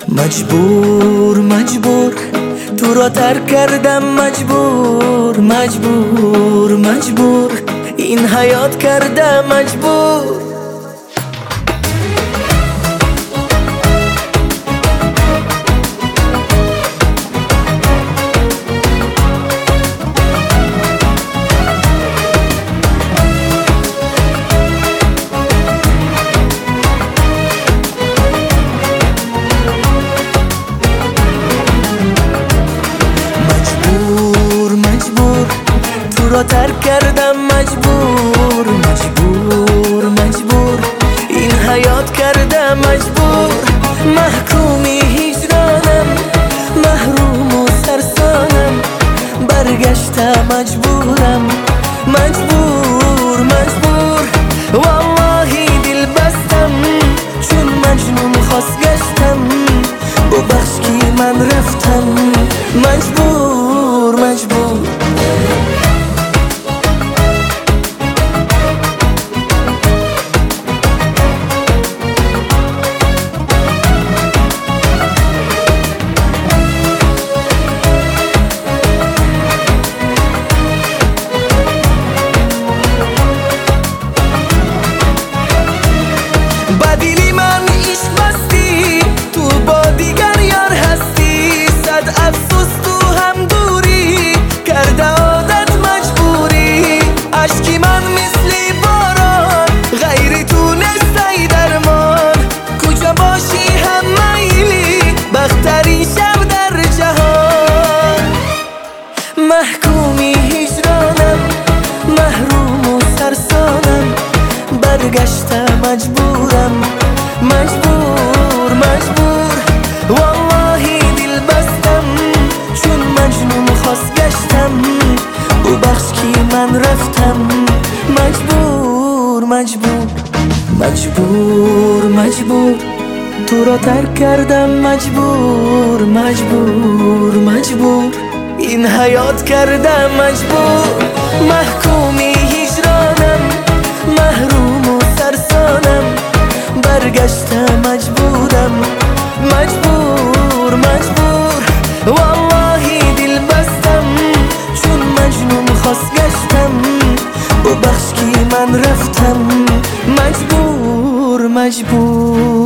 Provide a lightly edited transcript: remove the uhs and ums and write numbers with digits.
مجبور تو را ترک کردم، مجبور این حیات کردم مجبور. تو را ترک کردم مجبور این حیات کردم مجبور. محکومی هجرانم، محروم و سرسانم، برگشتم مجبور والله دل بستم چون مجنون خواست گشتم، ببخش که من رفتم مجبور. بدیلی من عشق بستی، تو با دیگر یار هستی، صد افسوس تو هم دوری کرده عادت مجبوری. عشقی من مثل باران غیر تو نستی درمان، کجا باشی هم میلی بختری شب در جهان. محکومی هجرانم، محروم و سرسانم، برگشتم مجبور والله دل بستم چون مجنون خواست گشتم، ببخش که من رفتم مجبور تو را ترک کردم مجبور این حیات کردم مجبور. محکومی هجرانم، محروم و سرسانم، برگشتم مجبور والله دل بستم چون مجنون خواست گشتم، ببخش که من رفتم مجبور